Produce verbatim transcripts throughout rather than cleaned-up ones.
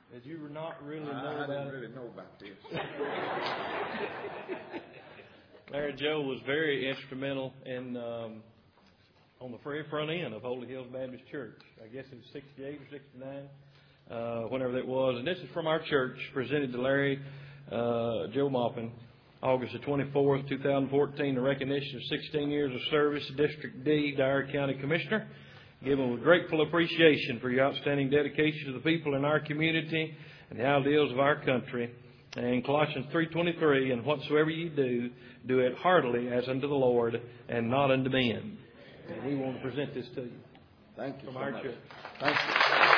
Did you not really know I, I about didn't it? really know about this. Larry Joe was very instrumental in um, on the very front end of Holy Hills Baptist Church. I guess it was sixty-eight or sixty-nine, uh, whenever that was. And this is from our church, presented to Larry uh, Joe Maupin, August the twenty-fourth, two thousand fourteen, in recognition of sixteen years of service, District D, Dyer County Commissioner. Given with grateful appreciation for your outstanding dedication to the people in our community and the ideals of our country. And Colossians three twenty-three, and whatsoever you do, do it heartily as unto the Lord and not unto men. And we want to present this to you. Thank you from so our much. church. Thank you.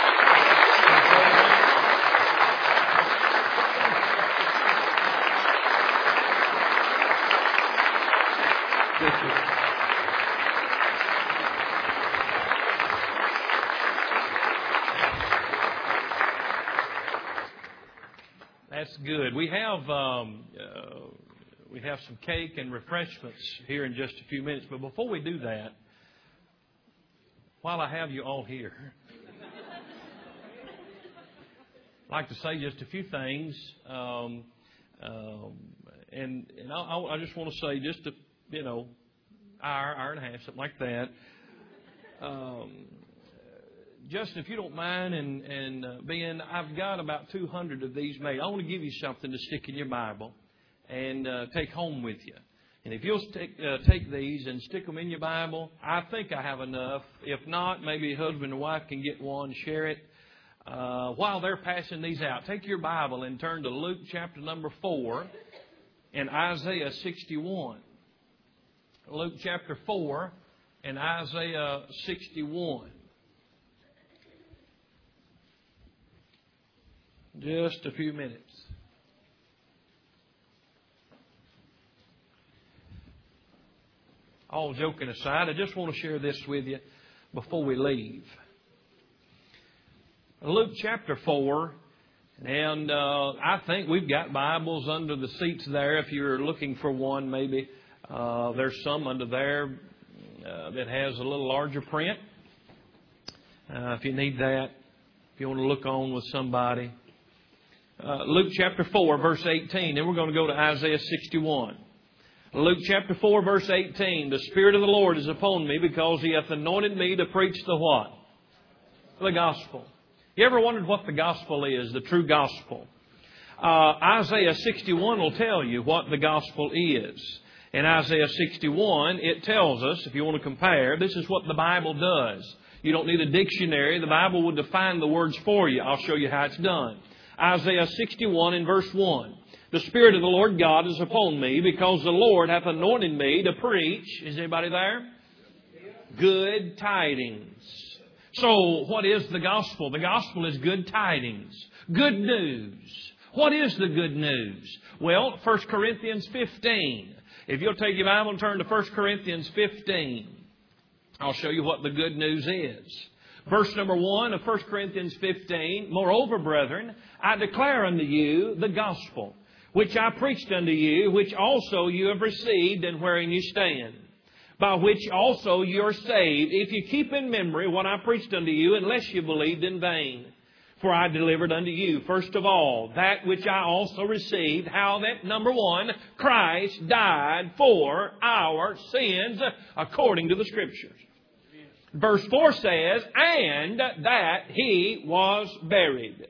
Thank you. That's good. We have um, uh, we have some cake and refreshments here in just a few minutes. But before we do that, while I have you all here, I'd like to say just a few things. Um, um, and and I, I just want to say just a, you know, hour, hour and a half, something like that. Um, Justin, if you don't mind, and, and uh, Ben, I've got about two hundred of these made. I want to give you something to stick in your Bible and uh, take home with you. And if you'll stick, uh, take these and stick them in your Bible, I think I have enough. If not, maybe a husband and wife can get one, share it. Uh, while they're passing these out, take your Bible and turn to Luke chapter number four and Isaiah sixty-one. Luke chapter four and Isaiah sixty-one. Just a few minutes. All joking aside, I just want to share this with you before we leave. Luke chapter four, and uh, I think we've got Bibles under the seats there. If you're looking for one, maybe uh, there's some under there uh, that has a little larger print. Uh, if you need that, if you want to look on with somebody. Uh, Luke chapter four, verse eighteen. Then we're going to go to Isaiah sixty-one. Luke chapter four, verse eighteen. The Spirit of the Lord is upon me because He hath anointed me to preach the what? The gospel. You ever wondered what the gospel is, the true gospel? Uh, Isaiah sixty-one will tell you what the gospel is. In Isaiah sixty-one, it tells us, if you want to compare, this is what the Bible does. You don't need a dictionary. The Bible will define the words for you. I'll show you how it's done. Isaiah sixty-one and verse one. The Spirit of the Lord God is upon me because the Lord hath anointed me to preach. Is anybody there? Good tidings. So what is the gospel? The gospel is good tidings. Good news. What is the good news? Well, First Corinthians fifteen. If you'll take your Bible and turn to First Corinthians fifteen, I'll show you what the good news is. Verse number one of First Corinthians fifteen, Moreover, brethren, I declare unto you the gospel, which I preached unto you, which also you have received, and wherein you stand, by which also you are saved, if you keep in memory what I preached unto you, unless you believed in vain. For I delivered unto you, first of all, that which I also received, how that, number one, Christ died for our sins, according to the Scriptures. Verse four says, and that He was buried,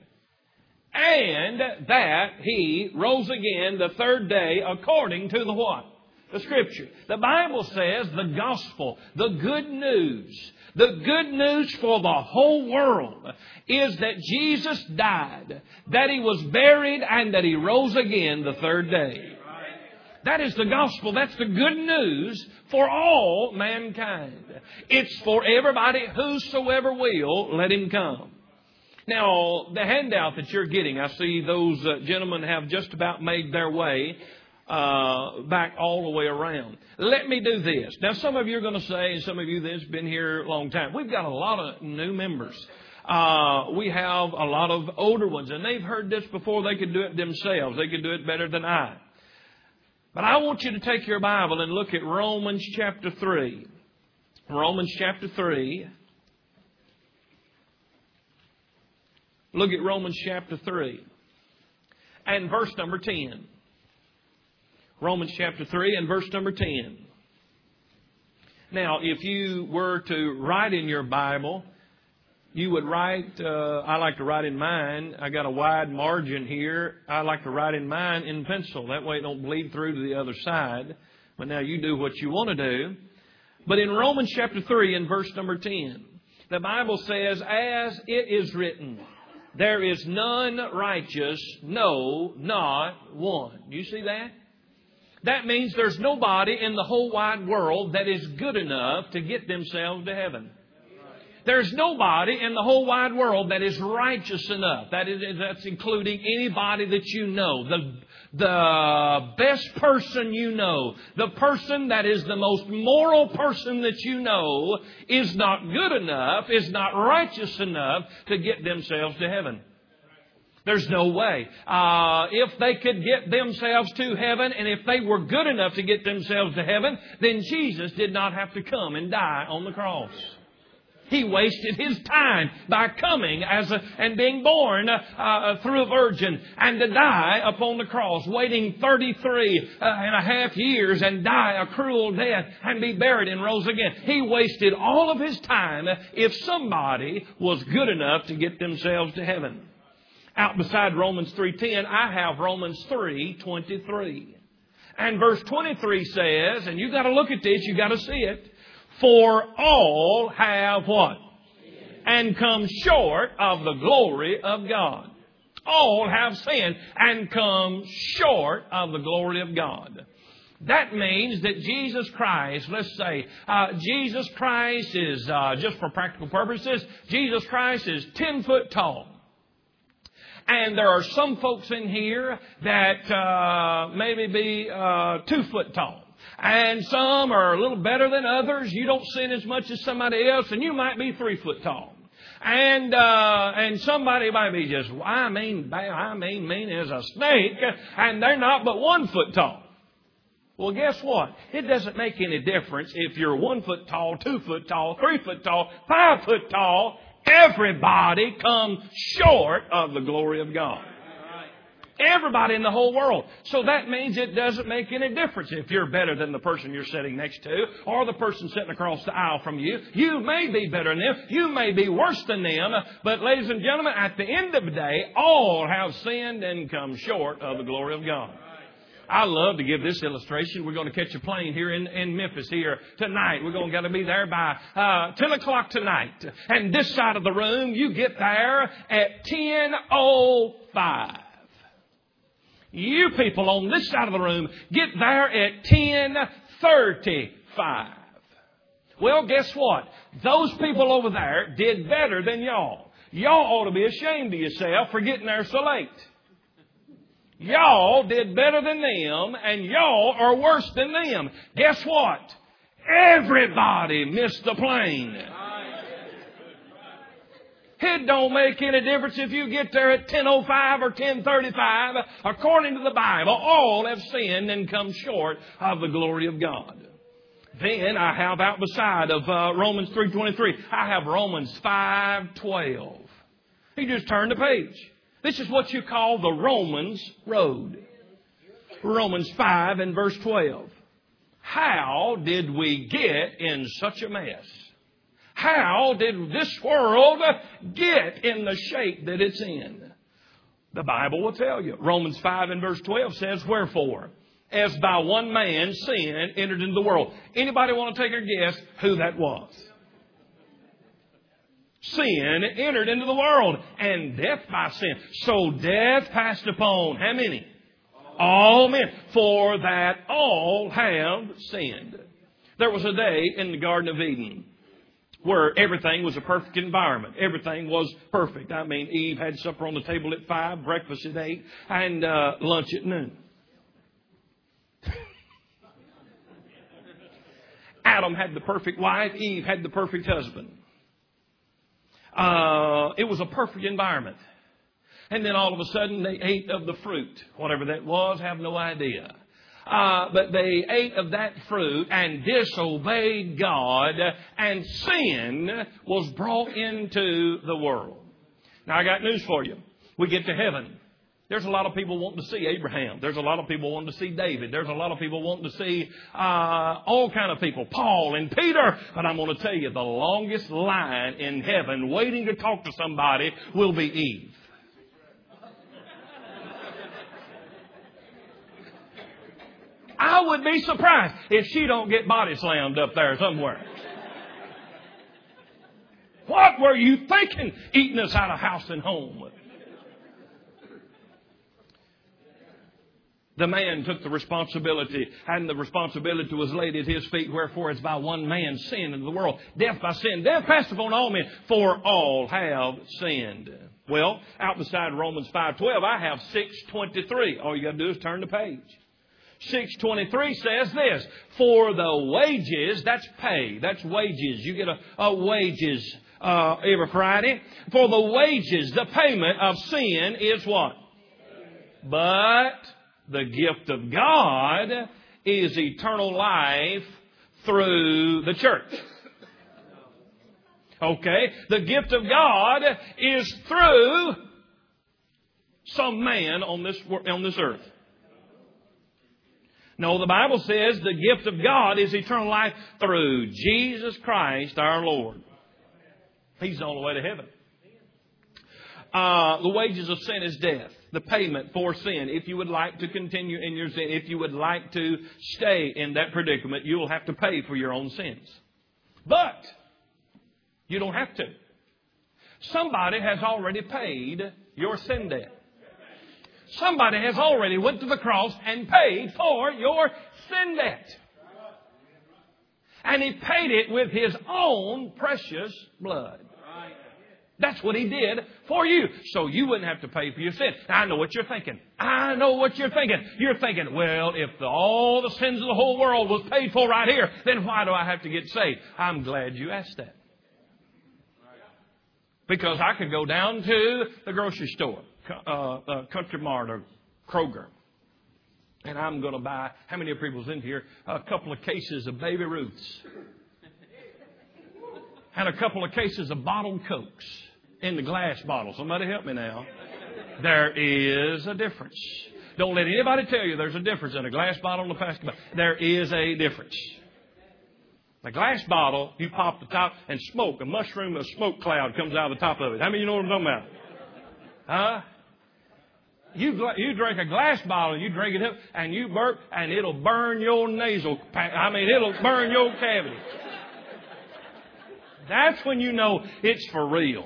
and that He rose again the third day, according to the what? The Scripture. The Bible says the gospel, the good news, the good news for the whole world is that Jesus died, that He was buried, and that He rose again the third day. That is the gospel. That's the good news for all mankind. It's for everybody, whosoever will, let him come. Now, the handout that you're getting, I see those uh, gentlemen have just about made their way uh, back all the way around. Let me do this. Now, some of you are going to say, and some of you that's been here a long time, we've got a lot of new members. Uh, we have a lot of older ones, and they've heard this before. They could do it themselves. They could do it better than I. But I want you to take your Bible and look at Romans chapter three. Romans chapter three. Look at Romans chapter three and verse number ten. Romans chapter three and verse number ten. Now, if you were to write in your Bible, you would write, uh, I like to write in mine. I got a wide margin here. I like to write in mine in pencil. That way it don't bleed through to the other side. But now you do what you want to do. But in Romans chapter three and verse number ten, the Bible says, as it is written, there is none righteous, no, not one. You see that? That means there's nobody in the whole wide world that is good enough to get themselves to heaven. There's nobody in the whole wide world that is righteous enough. That is, that's including anybody that you know. The, the best person you know, the person that is the most moral person that you know, is not good enough, is not righteous enough to get themselves to heaven. There's no way. Uh, if they could get themselves to heaven, and if they were good enough to get themselves to heaven, then Jesus did not have to come and die on the cross. He wasted His time by coming as a, and being born uh, through a virgin and to die upon the cross, waiting thirty-three uh, and a half years and die a cruel death and be buried and rose again. He wasted all of His time if somebody was good enough to get themselves to heaven. Out beside Romans three ten, I have Romans three twenty-three. And verse twenty-three says, and you've got to look at this, you've got to see it, for all have what? And come short of the glory of God. All have sinned and come short of the glory of God. That means that Jesus Christ, let's say, uh, Jesus Christ is, uh, just for practical purposes, Jesus Christ is ten foot tall. And there are some folks in here that uh, maybe be uh, two foot tall. And some are a little better than others. You don't sin as much as somebody else, and you might be three foot tall. And uh, and somebody might be just, I mean, I mean, mean as a snake, and they're not but one foot tall. Well, guess what? It doesn't make any difference if you're one foot tall, two foot tall, three foot tall, five foot tall. Everybody comes short of the glory of God. Everybody in the whole world. So that means it doesn't make any difference if you're better than the person you're sitting next to or the person sitting across the aisle from you. You may be better than them. You may be worse than them. But ladies and gentlemen, at the end of the day, all have sinned and come short of the glory of God. I love to give this illustration. We're going to catch a plane here in, in Memphis here tonight. We're going to, to be there by uh, ten o'clock tonight. And this side of the room, you get there at ten oh five. You people on this side of the room get there at ten thirty-five. Well, guess what? Those people over there did better than y'all. Y'all ought to be ashamed of yourself for getting there so late. Y'all did better than them, and y'all are worse than them. Guess what? Everybody missed the plane. It don't make any difference if you get there at ten oh five or ten thirty-five. According to the Bible, all have sinned and come short of the glory of God. Then I have out beside of uh, Romans three twenty-three, I have Romans five twelve. You just turn the page. This is what you call the Romans road. Romans five and verse twelve. How did we get in such a mess? How did this world get in the shape that it's in? The Bible will tell you. Romans five and verse twelve says, wherefore, as by one man sin entered into the world. Anybody want to take a guess who that was? Sin entered into the world, and death by sin. So death passed upon how many? All men. For that all have sinned. There was a day in the Garden of Eden where everything was a perfect environment. Everything was perfect. I mean, Eve had supper on the table at five, breakfast at eight, and uh, lunch at noon. Adam had the perfect wife. Eve had the perfect husband. Uh, it was a perfect environment. And then all of a sudden they ate of the fruit. Whatever that was, I have no idea. Uh, but they ate of that fruit and disobeyed God, and sin was brought into the world. Now, I got news for you. We get to heaven. There's a lot of people wanting to see Abraham. There's a lot of people wanting to see David. There's a lot of people wanting to see uh, all kind of people, Paul and Peter. But I'm going to tell you, the longest line in heaven waiting to talk to somebody will be Eve. I would be surprised if she don't get body slammed up there somewhere. What were you thinking, eating us out of house and home? The man took the responsibility, and the responsibility was laid at his feet. Wherefore, it's by one man sin into the world. Death by sin. Death passed upon all men, for all have sinned. Well, out beside Romans five twelve, I have six twenty-three. All you got to do is turn the page. six twenty-three says this, for the wages, that's pay, that's wages. You get a, a wages uh, every Friday. For the wages, the payment of sin is what? But the gift of God is eternal life through the church. Okay? The gift of God is through some man on this, on this earth. No, the Bible says the gift of God is eternal life through Jesus Christ our Lord. He's the only way to heaven. Uh, the wages of sin is death. The payment for sin. If you would like to continue in your sin, if you would like to stay in that predicament, you will have to pay for your own sins. But you don't have to. Somebody has already paid your sin debt. Somebody has already went to the cross and paid for your sin debt. And He paid it with His own precious blood. That's what He did for you. So you wouldn't have to pay for your sin. Now, I know what you're thinking. I know what you're thinking. You're thinking, well, if the, all the sins of the whole world was paid for right here, then why do I have to get saved? I'm glad you asked that. Because I could go down to the grocery store, uh, uh, Country Mart or Kroger, and I'm going to buy, how many people's in here, a couple of cases of Baby Ruths. And a couple of cases of bottled Cokes. In the glass bottle. Somebody help me now. There is a difference. Don't let anybody tell you there's a difference in a glass bottle and a plastic bottle. There is a difference. The glass bottle, you pop the top and smoke. A mushroom, a smoke cloud comes out of the top of it. How many of you know what I'm talking about? Huh? You, you drink a glass bottle, you drink it up, and you burp, and it'll burn your nasal, I mean, it'll burn your cavity. That's when you know it's for real.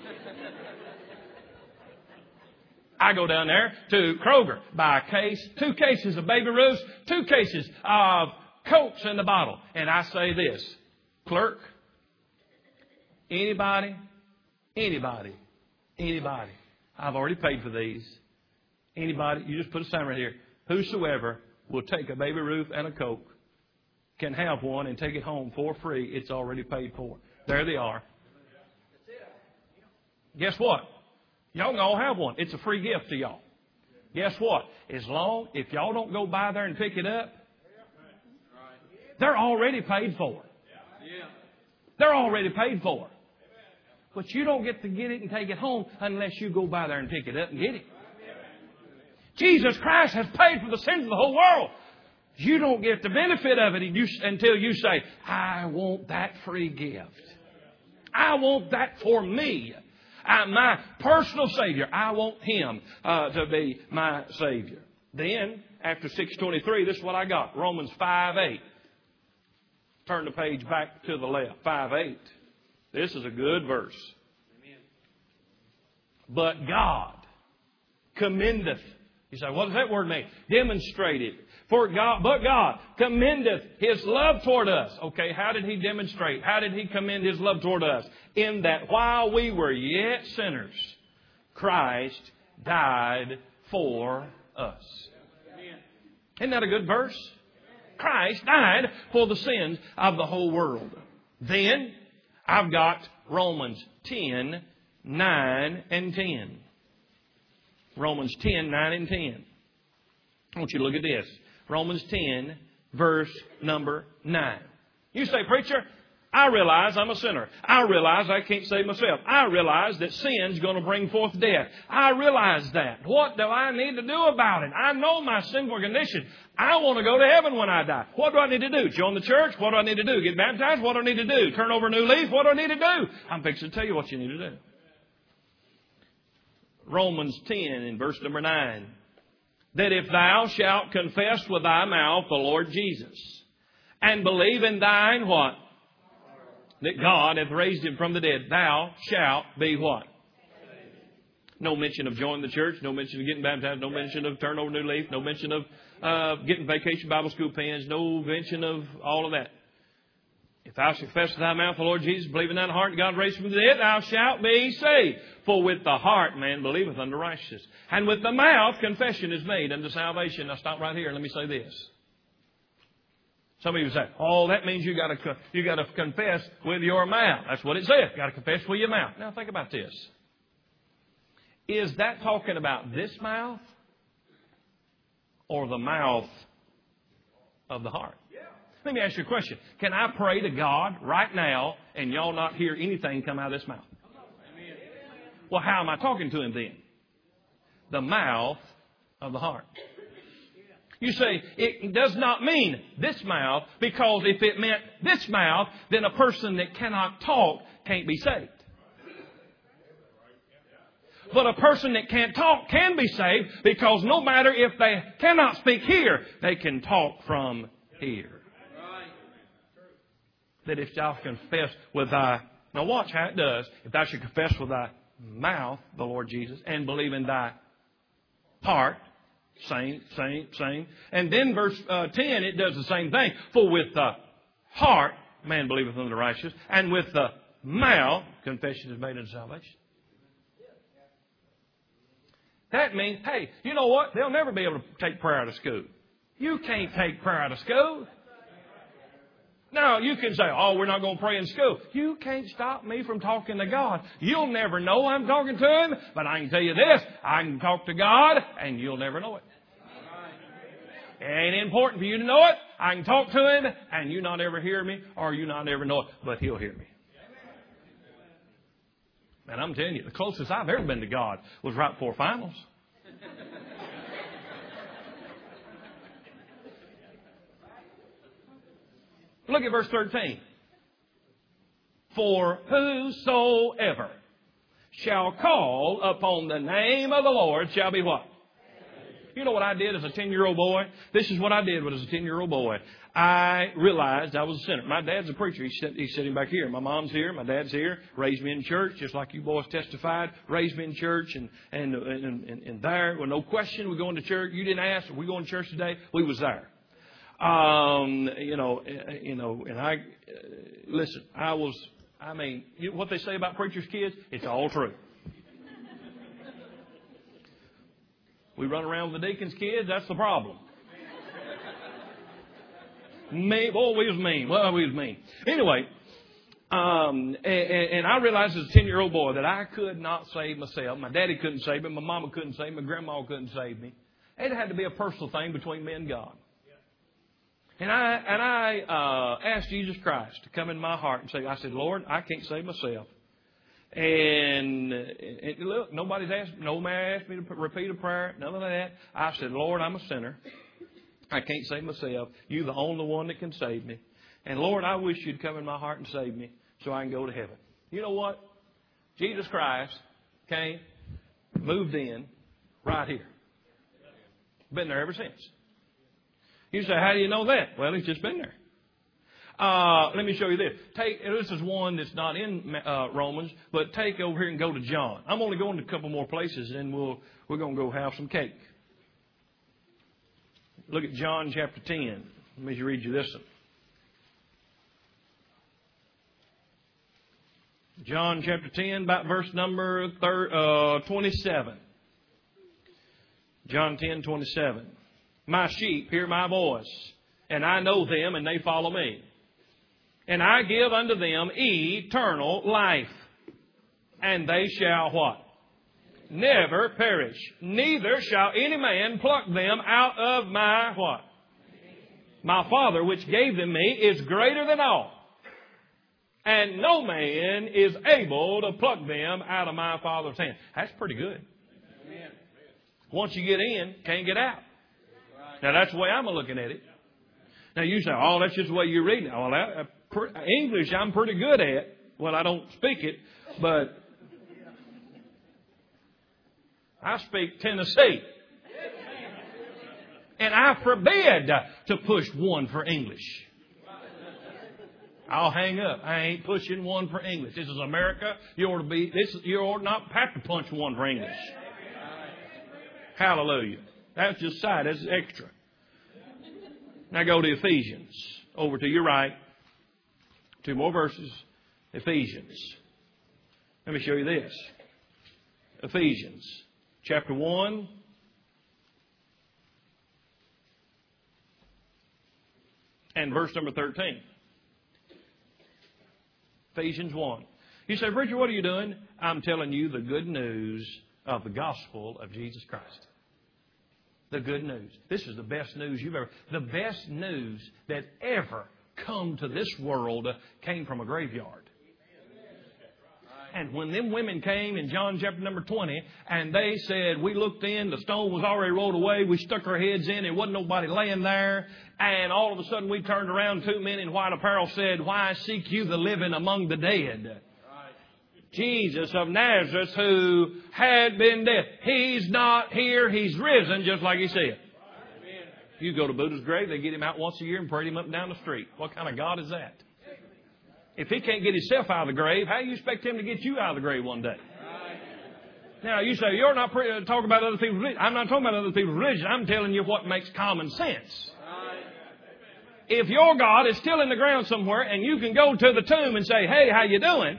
I go down there to Kroger, buy a case, two cases of Baby Ruths, two cases of Cokes in the bottle. And I say this, clerk, anybody, anybody, anybody, I've already paid for these. Anybody, you just put a sign right here. Whosoever will take a Baby Ruth and a Coke can have one and take it home for free. It's already paid for. There they are. Guess what? Y'all can all have one. It's a free gift to y'all. Guess what? As long, if y'all don't go by there and pick it up, they're already paid for. They're already paid for. But you don't get to get it and take it home unless you go by there and pick it up and get it. Jesus Christ has paid for the sins of the whole world. You don't get the benefit of it until you say, I want that free gift. I want that for me. I, my personal Savior. I want Him uh, to be my Savior. Then, after six twenty-three, this is what I got. Romans five eight. Turn the page back to the left. five eight. This is a good verse. But God commendeth. You say, what does that word mean? Demonstrated. For God, but God commendeth His love toward us. Okay, how did He demonstrate? How did He commend His love toward us? In that while we were yet sinners, Christ died for us. Isn't that a good verse? Christ died for the sins of the whole world. Then I've got Romans ten, nine and ten. Romans ten, nine and ten. I want you to look at this. Romans ten, verse number nine. You say, preacher, I realize I'm a sinner. I realize I can't save myself. I realize that sin's going to bring forth death. I realize that. What do I need to do about it? I know my sinful condition. I want to go to heaven when I die. What do I need to do? Join the church? What do I need to do? Get baptized? What do I need to do? Turn over a new leaf? What do I need to do? I'm fixing to tell you what you need to do. Romans ten in verse number nine. That if thou shalt confess with thy mouth the Lord Jesus, and believe in thine what? That God hath raised him from the dead, thou shalt be what? No mention of joining the church, no mention of getting baptized, no mention of turn over a new leaf, no mention of uh, getting vacation Bible school pens, no mention of all of that. If thou shalt confess with thy mouth the Lord Jesus, believe in thine heart God raised him from the dead, thou shalt be saved. For with the heart man believeth unto righteousness, and with the mouth confession is made unto salvation. Now stop right here and let me say this. Some of you say, oh, that means you got to you got to confess with your mouth. That's what it says. You got to confess with your mouth. Now think about this. Is that talking about this mouth or the mouth of the heart? Let me ask you a question. Can I pray to God right now and y'all not hear anything come out of this mouth? Well, how am I talking to him then? The mouth of the heart. You say, it does not mean this mouth, because if it meant this mouth, then a person that cannot talk can't be saved. But a person that can't talk can be saved, because no matter if they cannot speak here, they can talk from here. That if thou confess with thy... Now watch how it does. If thou should confess with thy mouth the Lord Jesus, and believe in thy heart... Same, same, same. And then verse uh, ten, it does the same thing. For with the heart, man believeth unto righteousness, and with the mouth, confession is made unto salvation. That means, hey, you know what? They'll never be able to take prayer out of school. You can't take prayer out of school. Now, you can say, oh, we're not going to pray in school. You can't stop me from talking to God. You'll never know I'm talking to Him, but I can tell you this, I can talk to God, and you'll never know it. It ain't important for you to know it. I can talk to Him, and you not ever hear me, or you not ever know it, but He'll hear me. And I'm telling you, the closest I've ever been to God was right before finals. Look at verse thirteen. For whosoever shall call upon the name of the Lord shall be what? You know what I did as a ten-year-old boy? This is what I did as a ten-year-old boy. I realized I was a sinner. My dad's a preacher. He's, sit, he's sitting back here. My mom's here. My dad's here. Raised me in church, just like you boys testified. Raised me in church, and and and, and, and there, with no question, we're going to church. You didn't ask, are we going to church today? We was there. Um, you know, you know, and I, uh, listen, I was, I mean, you know what they say about preachers' kids? It's all true. We run around with the deacon's kids, that's the problem. Me, boy, we was mean. Well, we was mean. Anyway, um, and, and I realized as a ten-year-old boy that I could not save myself. My daddy couldn't save me. My mama couldn't save me. My grandma couldn't save me. It had to be a personal thing between me and God. And I and I uh, asked Jesus Christ to come in my heart and say, I said, Lord, I can't save myself. And, and look, nobody's asked, no man asked me to repeat a prayer, none of that. I said, Lord, I'm a sinner. I can't save myself. You're the only one that can save me. And Lord, I wish you'd come in my heart and save me so I can go to heaven. You know what? Jesus Christ came, moved in right here. Been there ever since. You say, how do you know that? Well, he's just been there. Uh, let me show you this. Take this is one that's not in uh, Romans, but take over here and go to John. I'm only going to a couple more places, and then we'll we're going to go have some cake. Look at John chapter ten. Let me read you this one. John chapter ten, about verse number thir- uh, twenty-seven. John ten, twenty-seven. My sheep hear my voice, and I know them, and they follow me. And I give unto them eternal life, and they shall what? Never perish. Neither shall any man pluck them out of my what? My Father, which gave them me, is greater than all. and no man is able to pluck them out of my Father's hand. That's pretty good. Once you get in, can't get out. Now, that's the way I'm looking at it. Now, you say, oh, that's just the way you're reading it. Well, I, I, English I'm pretty good at. Well, I don't speak it, but I speak Tennessee. And I forbid to push one for English. I'll hang up. I ain't pushing one for English. This is America. You ought to be. This you ought not have to punch one for English. Hallelujah. That's just side. That's extra. Now go to Ephesians. Over to your right. Two more verses. Ephesians. Let me show you this. Ephesians chapter one. And verse number thirteen. Ephesians one. You say, Preacher, what are you doing? I'm telling you the good news of the gospel of Jesus Christ. The good news. This is the best news you've ever... The best news that ever come to this world came from a graveyard. And when them women came in John chapter number twenty, and they said, we looked in, the stone was already rolled away, we stuck our heads in, there wasn't nobody laying there, and all of a sudden we turned around, two men in white apparel said, why seek you the living among the dead? Right. Jesus of Nazareth, who had been dead. He's not here, He's risen, just like He said. Right. You go to Buddha's grave, they get him out once a year and parade him up and down the street. What kind of God is that? If He can't get Himself out of the grave, how do you expect Him to get you out of the grave one day? Right. Now, you say, you're not pre- talking about other people's religion. I'm not talking about other people's religion. I'm telling you what makes common sense. Right. If your God is still in the ground somewhere and you can go to the tomb and say, hey, how you doing?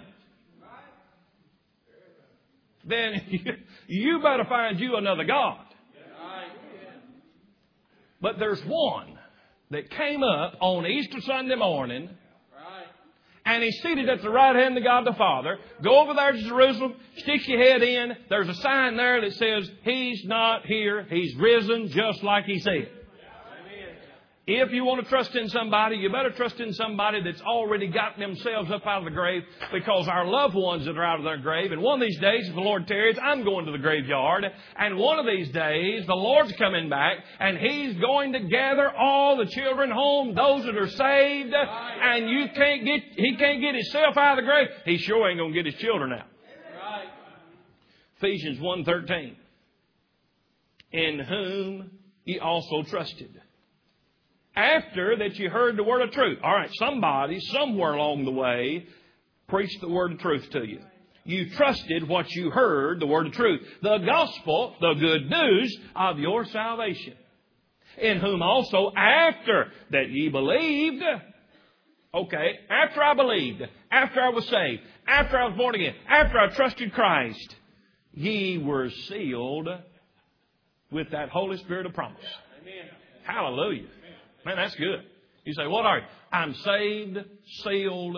Then you, you better find you another God. Right. But there's one that came up on Easter Sunday morning. And He's seated at the right hand of God the Father. Go over there to Jerusalem. Stick your head in. There's a sign there that says, He's not here. He's risen just like He said. If you want to trust in somebody, you better trust in somebody that's already gotten themselves up out of the grave, because our loved ones that are out of their grave. And one of these days, if the Lord tarries, I'm going to the graveyard. And one of these days, the Lord's coming back, and He's going to gather all the children home, those that are saved. And you can't get, He can't get Himself out of the grave. He sure ain't going to get His children out. Right. Ephesians one thirteen. In whom ye also trusted. After that you heard the word of truth. All right, somebody, somewhere along the way, preached the word of truth to you. You trusted what you heard, the word of truth. The gospel, the good news of your salvation. In whom also, after that ye believed, okay, after I believed, after I was saved, after I was born again, after I trusted Christ, ye were sealed with that Holy Spirit of promise. Amen. Hallelujah. Man, that's good. You say, what are you? I'm saved, sealed,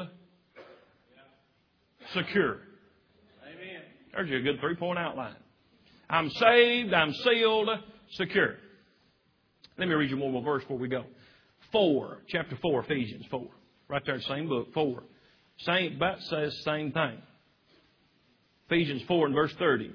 secure. Amen. There's your good three-point outline. I'm saved, I'm sealed, secure. Let me read you one more verse before we go. Four, chapter four, Ephesians four. Right there, same book, four. Same, but says same thing. Ephesians four and verse thirty.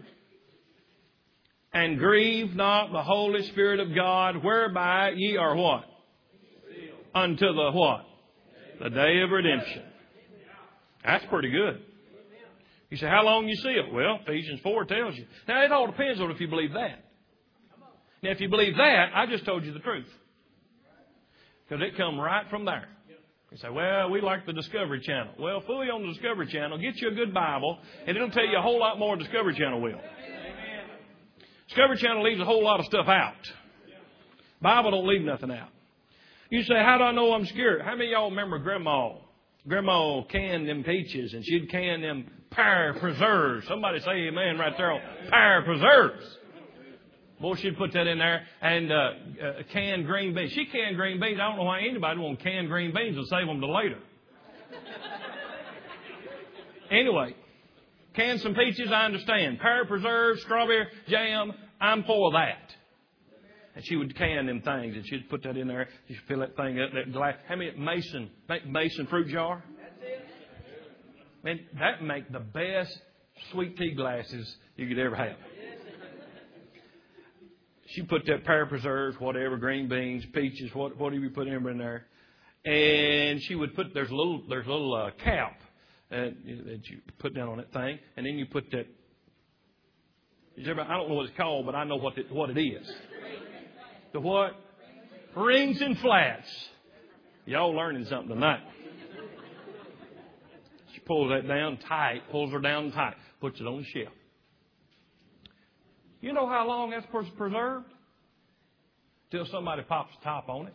And grieve not the Holy Spirit of God, whereby ye are what? Unto the what? The day of redemption. That's pretty good. You say, how long you seal? Well, Ephesians four tells you. Now, it all depends on if you believe that. Now, if you believe that, I just told you the truth. Because it come right from there. You say, well, we like the Discovery Channel. Well, fully on the Discovery Channel, get you a good Bible, and it'll tell you a whole lot more than Discovery Channel will. Discovery Channel leaves a whole lot of stuff out. Bible don't leave nothing out. You say, how do I know I'm scared? How many of y'all remember Grandma? Grandma canned them peaches, and she'd can them pear preserves. Somebody say amen right there on pear preserves. Boy, she'd put that in there. And uh, uh, canned green beans. She canned green beans. I don't know why anybody want canned green beans and save them to later. Anyway, can some peaches, I understand. Pear preserves, strawberry jam, I'm for that. And she would can them things, and she'd put that in there. She'd fill that thing up, that glass. How many Mason, Mason fruit jar? That's it. And that make the best sweet tea glasses you could ever have. She put that pear preserves, whatever, green beans, peaches, what, whatever you put in there. And she would put, there's a little, there's a little uh, cap that, that you put down on that thing. And then you put that, I don't know what it's called, but I know what it, what it is. The what? Rings and flats. Y'all learning something tonight. She pulls that down tight, pulls her down tight, puts it on the shelf. You know how long that's preserved? Till somebody pops the top on it.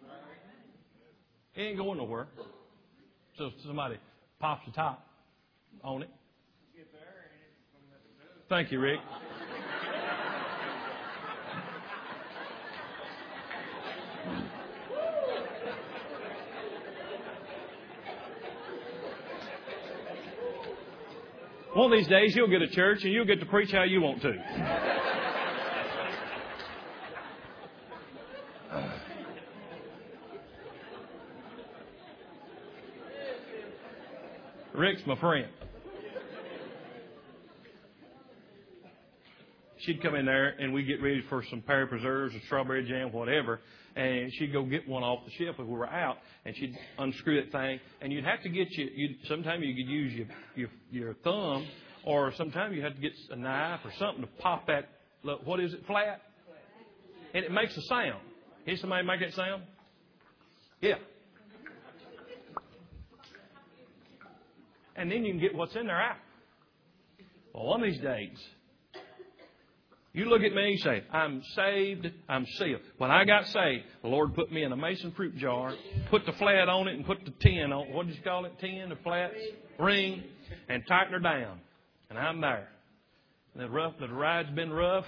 It ain't going nowhere. So somebody pops the top on it. Thank you, Rick. One of these days you'll get a church and you'll get to preach how you want to. Rick's my friend. She'd come in there and we'd get ready for some pear preserves or strawberry jam, whatever. And she'd go get one off the shelf if we were out, and she'd unscrew that thing. And you'd have to get you. You'd, sometimes you could use your, your your thumb, or sometimes you have to get a knife or something to pop that. Look, what is it? Flat, and it makes a sound. Hear somebody make that sound? Yeah. And then you can get what's in there out. Well, one of these days, you look at me and say, I'm saved, I'm sealed. When I got saved, the Lord put me in a mason fruit jar, put the flat on it and put the tin on, what did you call it, tin, the flats, ring, and tighten her down. And I'm there. And the, rough, the ride's been rough.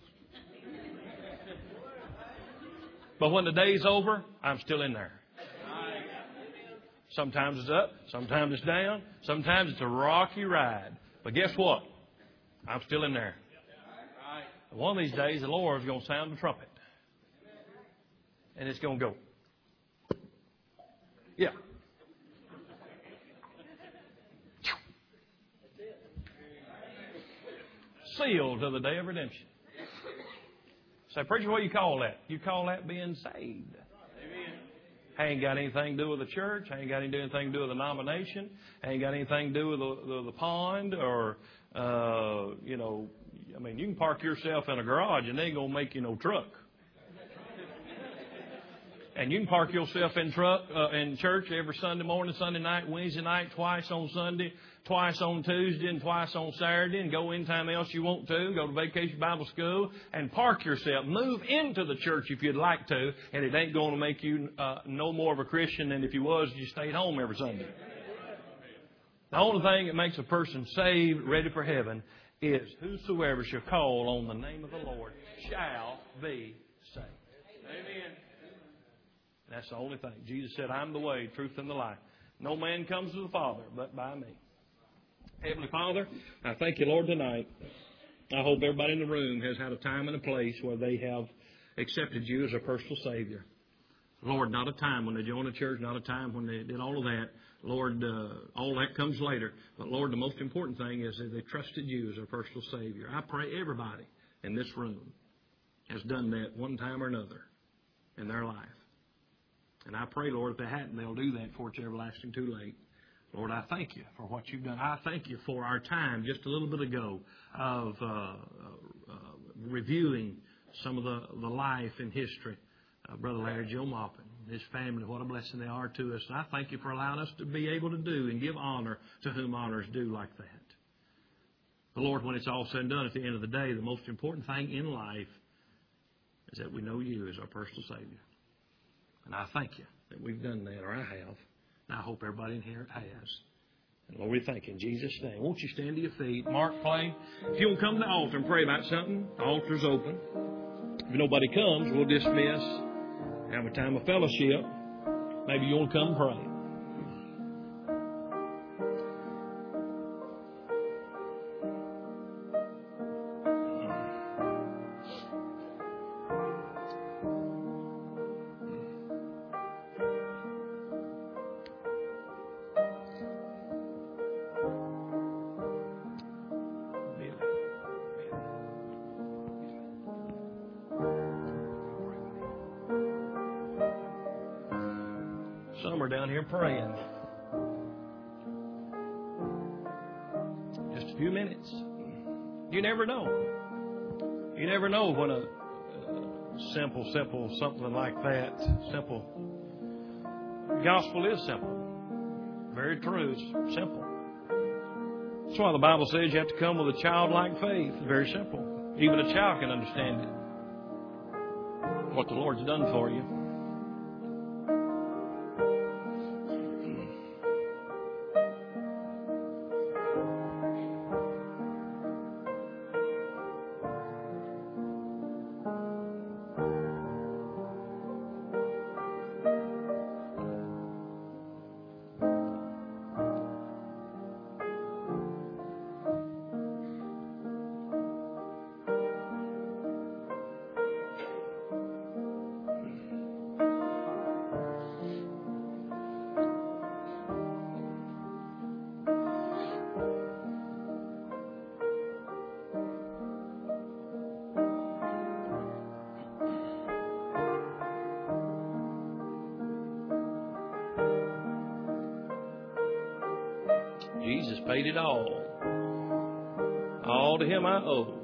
But when the day's over, I'm still in there. Sometimes it's up, sometimes it's down, sometimes it's a rocky ride. But guess what? I'm still in there. One of these days, the Lord's going to sound the trumpet. And it's going to go. Yeah. Sealed to the day of redemption. Say, preacher, what do you call that? You call that being saved. I ain't got anything to do with the church. I ain't got anything to do with the denomination. I ain't got anything to do with the, the, the pond or, uh, you know, I mean, you can park yourself in a garage and they ain't going to make you no truck. And you can park yourself in truck uh, in church every Sunday morning, Sunday night, Wednesday night, twice on Sunday, twice on Tuesday, and twice on Saturday, and go anytime else you want to. Go to Vacation Bible School and park yourself. Move into the church if you'd like to, and it ain't going to make you uh, no more of a Christian than if you was if you stayed home every Sunday. The only thing that makes a person saved, ready for heaven, is whosoever shall call on the name of the Lord shall be saved. Amen. That's the only thing. Jesus said, I'm the way, truth, and the life. No man comes to the Father but by me. Heavenly Father, I thank you, Lord, tonight. I hope everybody in the room has had a time and a place where they have accepted you as a personal Savior. Lord, not a time when they joined a church, not a time when they did all of that. Lord, uh, all that comes later. But, Lord, the most important thing is that they trusted you as their personal Savior. I pray everybody in this room has done that one time or another in their life. And I pray, Lord, if they hadn't, they'll do that before it's everlasting too late. Lord, I thank you for what you've done. I thank you for our time just a little bit ago of uh, uh, reviewing some of the, the life and history of Brother Larry Joe Maupin, his family. What a blessing they are to us. And I thank you for allowing us to be able to do and give honor to whom honor is due like that. But Lord, when it's all said and done, at the end of the day, the most important thing in life is that we know you as our personal Savior. And I thank you that we've done that, or I have. And I hope everybody in here has. And Lord, we thank you in Jesus' name. Won't you stand to your feet? Mark, play. If you'll come to the altar and pray about something, the altar's open. If nobody comes, we'll dismiss. Have a time of fellowship. Maybe you'll come and pray. Some are down here praying. Just a few minutes. You never know. You never know when a uh, simple, simple, something like that, simple. The gospel is simple. Very true. It's simple. That's why the Bible says you have to come with a childlike faith. Very simple. Even a child can understand it. What the Lord's done for you. Jesus paid it all. All to Him I owe.